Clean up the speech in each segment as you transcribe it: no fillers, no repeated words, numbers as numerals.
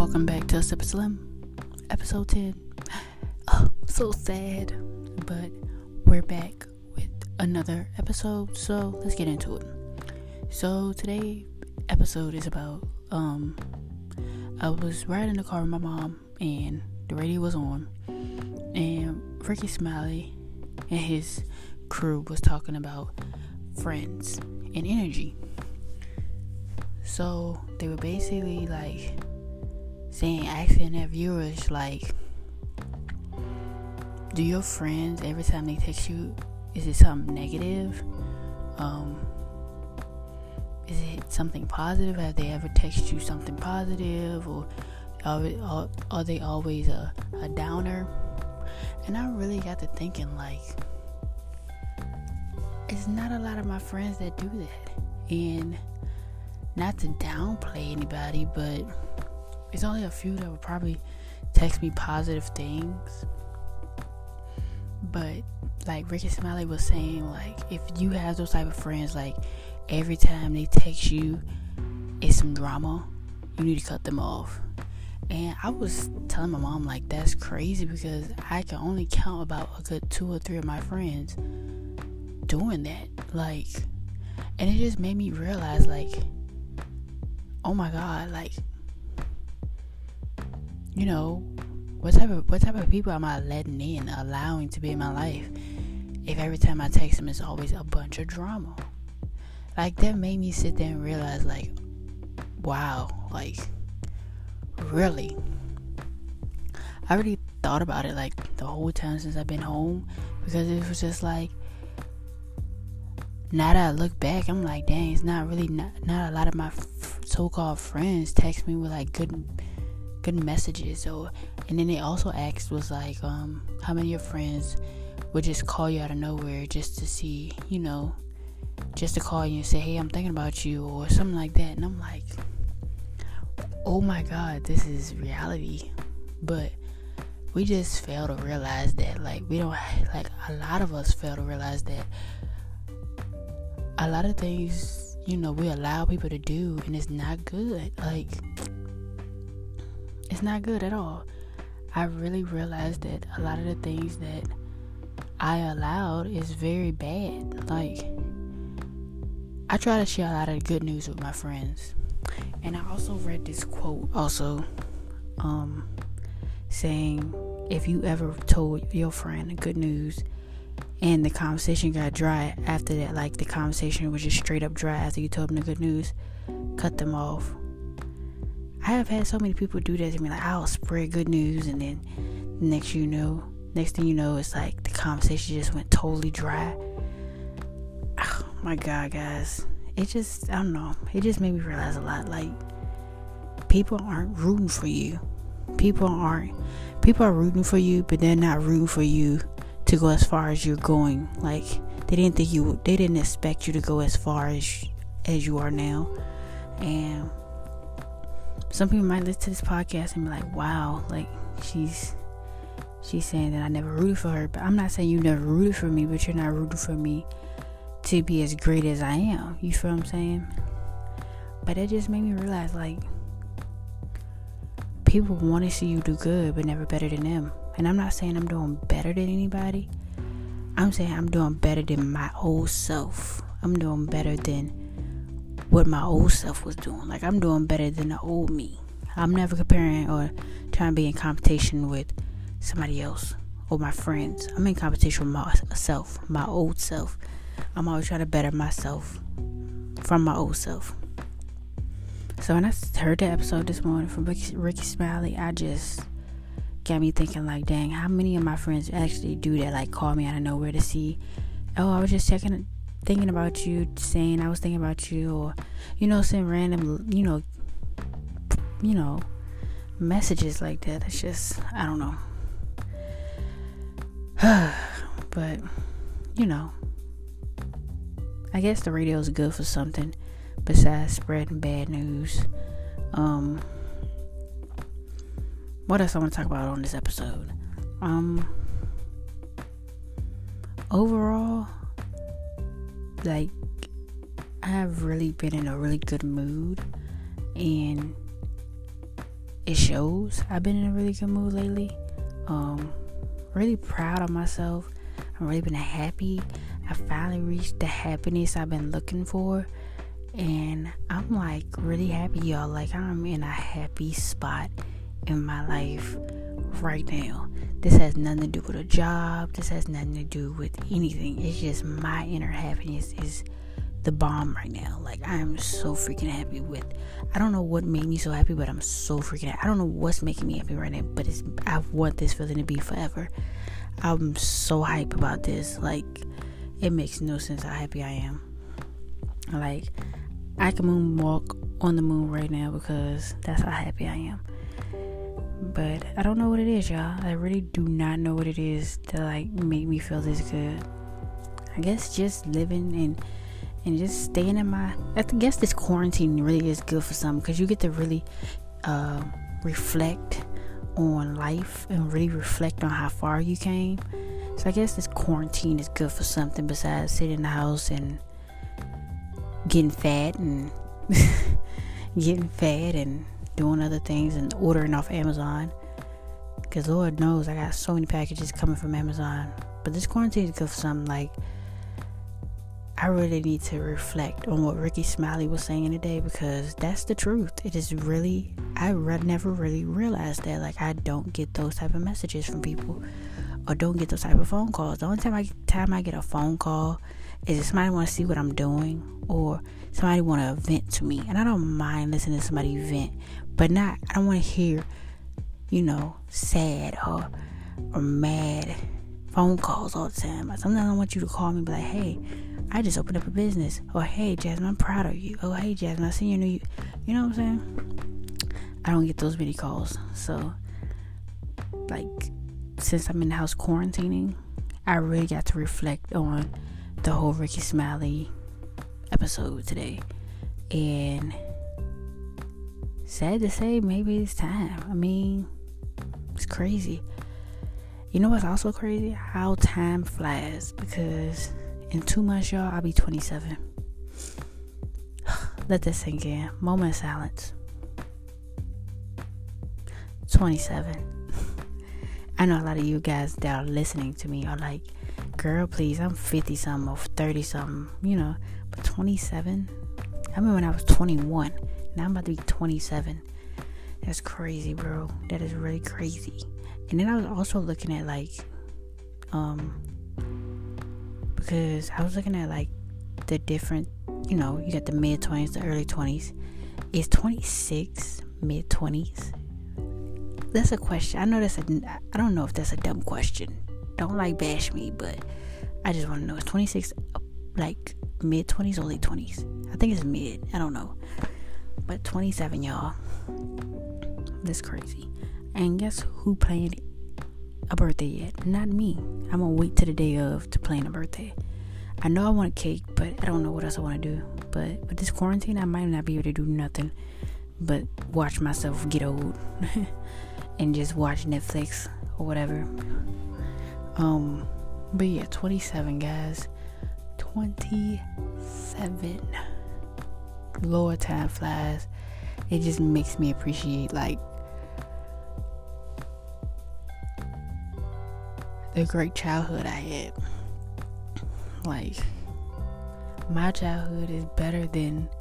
welcome back to Sip Slim, episode 10. Oh, so sad, but we're back with another episode, so let's get into it. So today's episode is about, I was riding in the car with my mom, and the radio was on, and Ricky Smiley and his crew was talking about friends and energy. So they were basically asking their viewers, do your friends, every time they text you, is it something negative? Is it something positive? Have they ever texted you something positive? Or are they always a downer? And I really got to thinking, it's not a lot of my friends that do that. And not to downplay anybody, but it's only a few that would probably text me positive things. But like Ricky Smiley was saying, if you have those type of friends, every time they text you it's some drama, you need to cut them off. And I was telling my mom, that's crazy, because I can only count about a good 2 or 3 of my friends doing that. And it just made me realize, oh my God, what type of people am I letting in, allowing to be in my life, if every time I text them it's always a bunch of drama? That made me sit there and realize, wow, really? I really thought about it, the whole time since I've been home, because it was just now that I look back, I'm dang, it's not a lot of my so-called friends text me with good messages. And then they also asked was how many of your friends would just call you out of nowhere just to see, just to call you and say, hey, I'm thinking about you, or something like that. And I'm oh my God, this is reality. But we just fail to realize that, we don't, a lot of us fail to realize that a lot of things, we allow people to do, and it's not good. It's not good at all. I really realized that a lot of the things that I allowed is very bad. I try to share a lot of good news with my friends. And I also read this quote saying, if you ever told your friend good news and the conversation got dry after that, the conversation was just straight up dry after you told them the good news, cut them off. I have had so many people do that to me, I'll spread good news, and then next thing you know, it's the conversation just went totally dry. Oh my God, guys. It just, I don't know, it just made me realize a lot, people aren't rooting for you. People are rooting for you, but they're not rooting for you to go as far as you're going. They didn't expect you to go as far as you are now. And some people might listen to this podcast and be wow, she's saying that I never rooted for her. But I'm not saying you never rooted for me, but you're not rooting for me to be as great as I am. You feel what I'm saying? But it just made me realize, people want to see you do good, but never better than them. And I'm not saying I'm doing better than anybody. I'm saying I'm doing better than my old self. I'm doing better than what my old self was doing. I'm doing better than the old me. I'm never comparing or trying to be in competition with somebody else or my friends. I'm in competition with myself, my old self. I'm always trying to better myself from my old self. So when I heard the episode this morning from Ricky Smiley, I just got me thinking, dang, how many of my friends actually do that? Call me out of nowhere to see, oh, I was just thinking about you, saying I was thinking about you, or send random messages like that. It's just, I don't know. But I guess the radio is good for something besides spreading bad news. What else I want to talk about on this episode? Overall, I have really been in a really good mood, and it shows. I've been in a really good mood lately. Really proud of myself. I've really been happy. I finally reached the happiness I've been looking for, and I'm like really happy, y'all. Like, I'm in a happy spot in my life right now. This has nothing to do with a job. This has nothing to do with anything. It's just my inner happiness is the bomb right now. Like, I am so freaking happy with, I don't know what made me so happy, but I'm so freaking happy. I don't know what's making me happy right now, but I want this feeling to be forever. I'm so hype about this. Like, it makes no sense how happy I am. Like, I can moonwalk on the moon right now because that's how happy I am. But I don't know what it is, y'all. I really do not know what it is to like make me feel this good. I guess just living and just staying in my, I guess this quarantine really is good for something, because you get to really reflect on life and really reflect on how far you came. So I guess this quarantine is good for something besides sitting in the house and getting fat and doing other things and ordering off Amazon, because Lord knows I got so many packages coming from Amazon. But this quarantine is good for something. Like, I really need to reflect on what Ricky Smiley was saying today, because that's the truth. It is really, I never really realized that. Like, I don't get those type of messages from people, or don't get those type of phone calls. The only time I get a phone call is if somebody want to see what I'm doing, or somebody want to vent to me. And I don't mind listening to somebody vent, but I don't want to hear, sad or mad phone calls all the time. Sometimes I want you to call me and be like, hey, I just opened up a business. Or, hey, Jasmine, I'm proud of you. Oh, hey, Jasmine, I seen your new, you know what I'm saying? I don't get those many calls. So, like, since I'm in the house quarantining, I really got to reflect on the whole Ricky Smiley episode today. And sad to say, maybe it's time. I mean, it's crazy. You know what's also crazy? How time flies. Because in 2 months, y'all, I'll be 27. Let that sink in. Moment of silence. 27. I know a lot of you guys that are listening to me are like, girl, please, I'm 50 something or 30 something, but 27. I remember when I was 21. Now I'm about to be 27. That's crazy, bro. That is really crazy. And then I was also looking at like, because I was looking at like the different, you got the mid 20s, the early 20s. Is 26 mid 20s? That's a question. I don't know if that's a dumb question. Don't like bash me, but I just want to know, is 26 like mid 20s or late 20s? I think it's mid. I don't know. But 27, y'all. That's crazy. And guess who planned a birthday yet? Not me. I'm gonna wait till the day of to plan a birthday. I know I want a cake, but I don't know what else I want to do. But with this quarantine, I might not be able to do nothing but watch myself get old and just watch Netflix or whatever. But yeah, 27, guys. 27. Lord, time flies. It just makes me appreciate like the great childhood I had. Like, my childhood is better than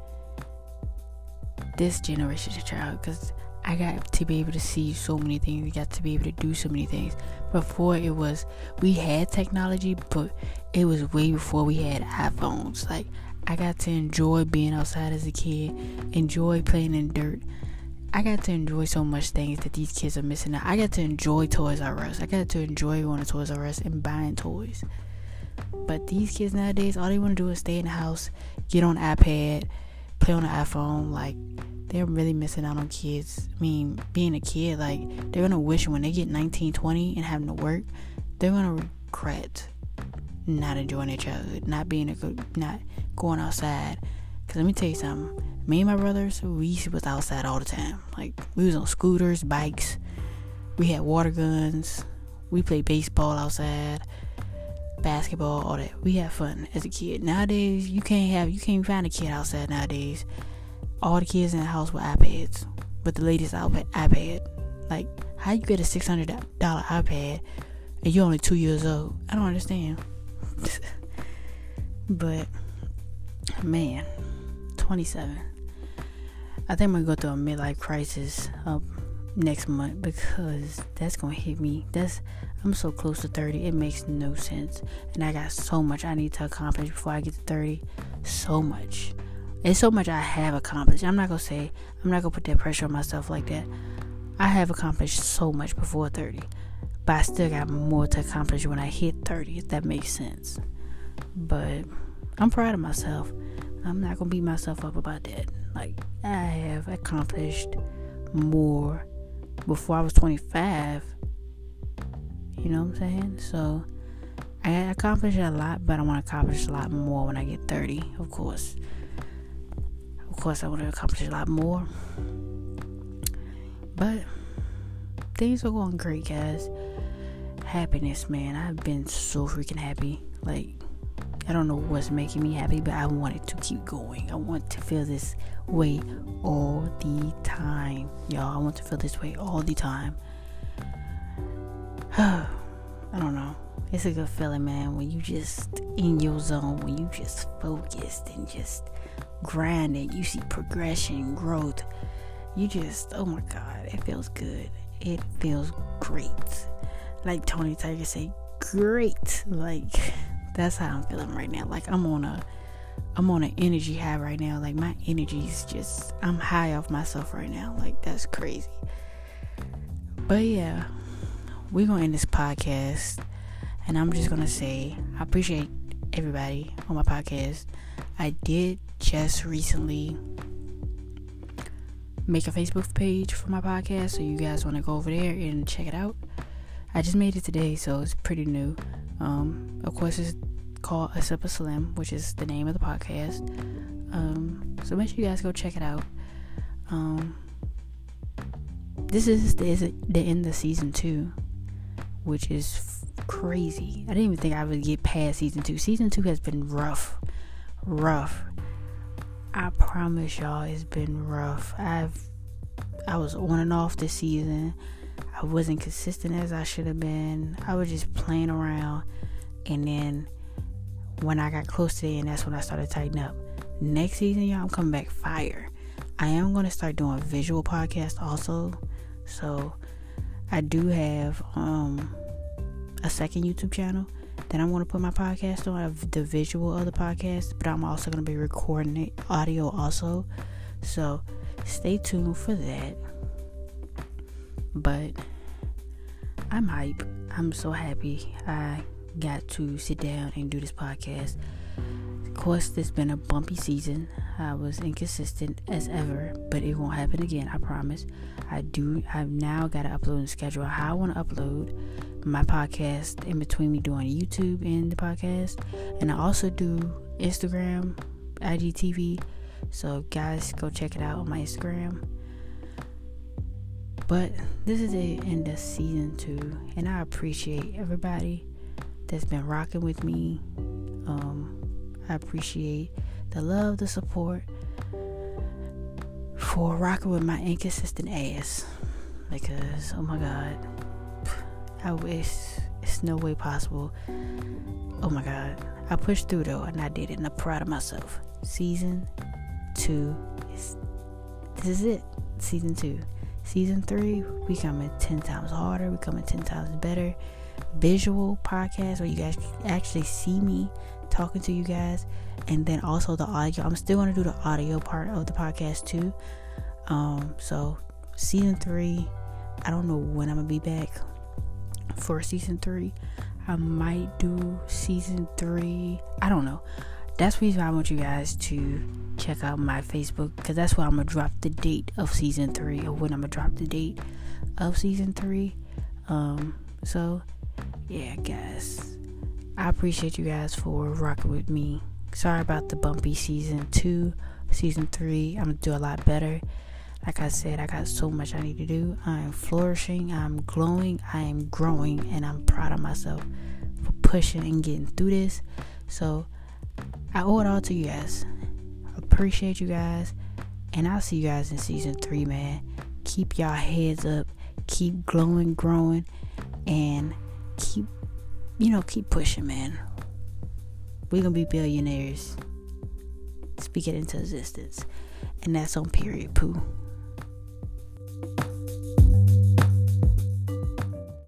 this generation's childhood, because I got to be able to see so many things. We got to be able to do so many things. Before, we had technology, but it was way before we had iPhones. Like, I got to enjoy being outside as a kid, enjoy playing in dirt. I got to enjoy so much things that these kids are missing out. I got to enjoy Toys R Us. I got to enjoy going to Toys R Us and buying toys. But these kids nowadays, all they want to do is stay in the house, get on an iPad, play on the iPhone. Like, they're really missing out on kids. I mean, being a kid, like, they're going to wish when they get 19, 20 and having to work, they're going to regret not enjoying their childhood, not going outside. Because let me tell you something. Me and my brothers, we was outside all the time. Like, we was on scooters, bikes. We had water guns. We played baseball outside, basketball, all that. We had fun as a kid. Nowadays, you can't find a kid outside nowadays. All the kids in the house with iPads. with the latest iPad. Like, how you get a $600 iPad and you're only 2 years old? I don't understand. But man, 27. I think I'm gonna go through a midlife crisis next month, because that's gonna hit me. I'm so close to 30, it makes no sense, and I got so much I need to accomplish before I get to 30. So much. It's so much I have accomplished. I'm not gonna put that pressure on myself like that. I have accomplished so much before 30, but I still got more to accomplish when I hit 30, if that makes sense. But I'm proud of myself. I'm not gonna beat myself up about that. Like, I have accomplished more before I was 25. You know what I'm saying? So I accomplished a lot, but I want to accomplish a lot more when I get 30. Of course, I want to accomplish a lot more. But things are going great, guys. Happiness, man. I've been so freaking happy. Like, I don't know what's making me happy, but I want it to keep going. I want to feel this way all the time, y'all. I want to feel this way all the time. I don't know. It's a good feeling, man, when you just in your zone, when you just focused and just grinding. You see progression, growth. You just, oh my God, it feels good. It feels great. Like Tony Tiger say, great. Like, that's how I'm feeling right now. Like, I'm on an energy high right now. Like, my energy is just, I'm high off myself right now. Like, that's crazy. But yeah, we're gonna end this podcast, and I'm just gonna say I appreciate everybody on my podcast. I did just recently make a Facebook page for my podcast, so you guys want to go over there and check it out. I just made it today, so it's pretty new. Of course, it's called A Sip of Slim, which is the name of the podcast. So make sure you guys go check it out. This is the end of season 2, which is crazy. I didn't even think I would get past season 2. Season 2 has been rough. I promise y'all, it's been rough. I was on and off this season. I wasn't consistent as I should have been. I was just playing around, and then when I got close to the end, that's when I started tightening up. Next season, y'all, I'm coming back fire. I am going to start doing a visual podcast also. So I do have a second YouTube channel that I'm going to put my podcast on. I have the visual of the podcast, but I'm also going to be recording it audio also. So stay tuned for that. But I'm hype. I'm so happy I got to sit down and do this podcast. Of course, it's been a bumpy season. I was inconsistent as ever, but it won't happen again, I promise. I've now got to upload and schedule how I want to upload my podcast in between me doing YouTube and the podcast. And I also do Instagram, IGTV. So guys, go check it out on my Instagram. But this is the end of season 2, and I appreciate everybody that's been rocking with me. I appreciate the love, the support for rocking with my inconsistent ass, because oh my God, I wish it's no way possible. Oh my God, I pushed through though, and I did it, and I'm proud of myself. Season 2 this is it. Season 2. Season 3, we coming 10 times harder. We coming 10 times better. Visual podcast where you guys actually see me talking to you guys, and then also the audio. I'm still going to do the audio part of the podcast too. So season 3, I don't know when I'm gonna be back for season 3. I might do season 3. I don't know. That's the reason I want you guys to check out my Facebook, because that's where I'm gonna drop the date of season 3, or when I'm gonna drop the date of season 3. So yeah, guys, I appreciate you guys for rocking with me. Sorry about the bumpy season 2. Season 3, I'm gonna do a lot better. Like I said, I got so much I need to do. I am flourishing, I'm glowing, I am growing, and I'm proud of myself for pushing and getting through this. So I owe it all to you guys. Appreciate you guys, and I'll see you guys in season 3, man. keep y'all heads up, keep glowing, growing, and keep pushing, man. We're gonna be billionaires. Speak it into existence. And that's on period, Pooh.